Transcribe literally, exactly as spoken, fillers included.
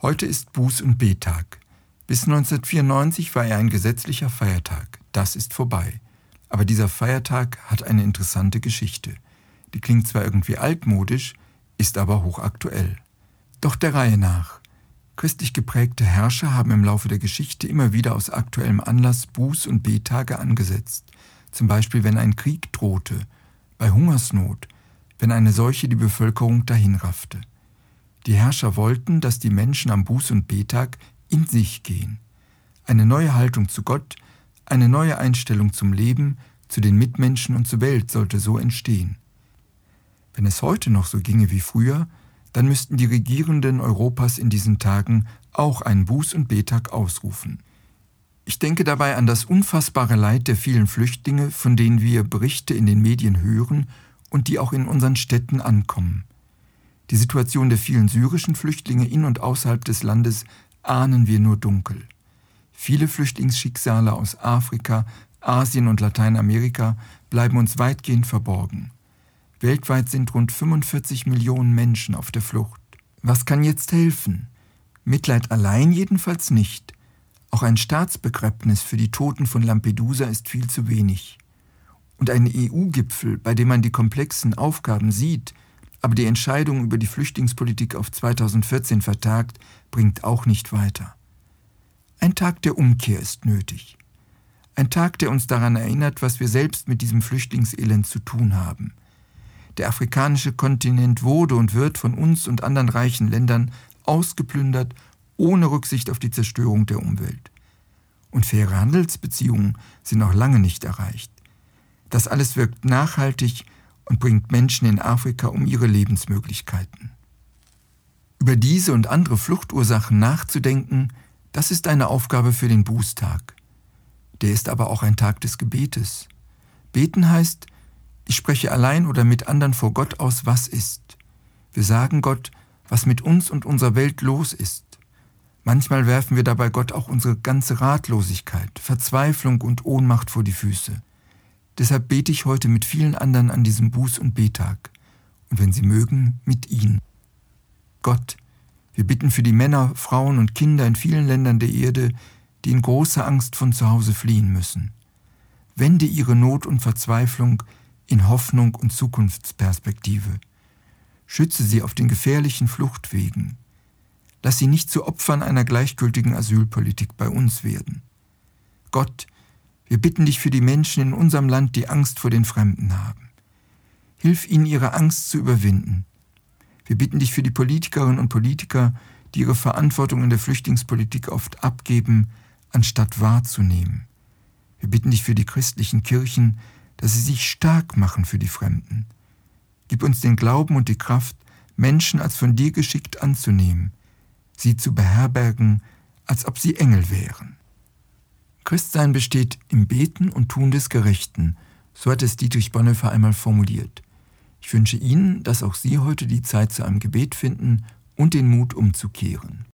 Heute ist Buß- und Bettag. Bis neunzehnhundertvierundneunzig war er ein gesetzlicher Feiertag. Das ist vorbei. Aber dieser Feiertag hat eine interessante Geschichte. Die klingt zwar irgendwie altmodisch, ist aber hochaktuell. Doch der Reihe nach. Christlich geprägte Herrscher haben im Laufe der Geschichte immer wieder aus aktuellem Anlass Buß- und Bettage angesetzt. Zum Beispiel, wenn ein Krieg drohte, bei Hungersnot, wenn eine Seuche die Bevölkerung dahinraffte. Die Herrscher wollten, dass die Menschen am Buß- und Bettag in sich gehen. Eine neue Haltung zu Gott, eine neue Einstellung zum Leben, zu den Mitmenschen und zur Welt sollte so entstehen. Wenn es heute noch so ginge wie früher, dann müssten die Regierenden Europas in diesen Tagen auch einen Buß- und Bettag ausrufen. Ich denke dabei an das unfassbare Leid der vielen Flüchtlinge, von denen wir Berichte in den Medien hören und die auch in unseren Städten ankommen. Die Situation der vielen syrischen Flüchtlinge in und außerhalb des Landes ahnen wir nur dunkel. Viele Flüchtlingsschicksale aus Afrika, Asien und Lateinamerika bleiben uns weitgehend verborgen. Weltweit sind rund fünfundvierzig Millionen Menschen auf der Flucht. Was kann jetzt helfen? Mitleid allein jedenfalls nicht. Auch ein Staatsbegräbnis für die Toten von Lampedusa ist viel zu wenig. Und ein E U-Gipfel, bei dem man die komplexen Aufgaben sieht, aber die Entscheidung über die Flüchtlingspolitik auf zweitausendvierzehn vertagt, bringt auch nicht weiter. Ein Tag der Umkehr ist nötig. Ein Tag, der uns daran erinnert, was wir selbst mit diesem Flüchtlingselend zu tun haben. Der afrikanische Kontinent wurde und wird von uns und anderen reichen Ländern ausgeplündert, ohne Rücksicht auf die Zerstörung der Umwelt. Und faire Handelsbeziehungen sind noch lange nicht erreicht. Das alles wirkt nachhaltig und bringt Menschen in Afrika um ihre Lebensmöglichkeiten. Über diese und andere Fluchtursachen nachzudenken, das ist eine Aufgabe für den Bußtag. Der ist aber auch ein Tag des Gebetes. Beten heißt, ich spreche allein oder mit anderen vor Gott aus, was ist. Wir sagen Gott, was mit uns und unserer Welt los ist. Manchmal werfen wir dabei Gott auch unsere ganze Ratlosigkeit, Verzweiflung und Ohnmacht vor die Füße. Deshalb bete ich heute mit vielen anderen an diesem Buß- und Bettag und wenn Sie mögen, mit Ihnen. Gott, wir bitten für die Männer, Frauen und Kinder in vielen Ländern der Erde, die in großer Angst von zu Hause fliehen müssen. Wende ihre Not und Verzweiflung in Hoffnung und Zukunftsperspektive. Schütze sie auf den gefährlichen Fluchtwegen. Lass sie nicht zu Opfern einer gleichgültigen Asylpolitik bei uns werden. Gott, wir bitten dich für die Menschen in unserem Land, die Angst vor den Fremden haben. Hilf ihnen, ihre Angst zu überwinden. Wir bitten dich für die Politikerinnen und Politiker, die ihre Verantwortung in der Flüchtlingspolitik oft abgeben, anstatt wahrzunehmen. Wir bitten dich für die christlichen Kirchen, dass sie sich stark machen für die Fremden. Gib uns den Glauben und die Kraft, Menschen als von dir geschickt anzunehmen, sie zu beherbergen, als ob sie Engel wären. Christsein besteht im Beten und Tun des Gerechten, so hat es Dietrich Bonhoeffer einmal formuliert. Ich wünsche Ihnen, dass auch Sie heute die Zeit zu einem Gebet finden und den Mut umzukehren.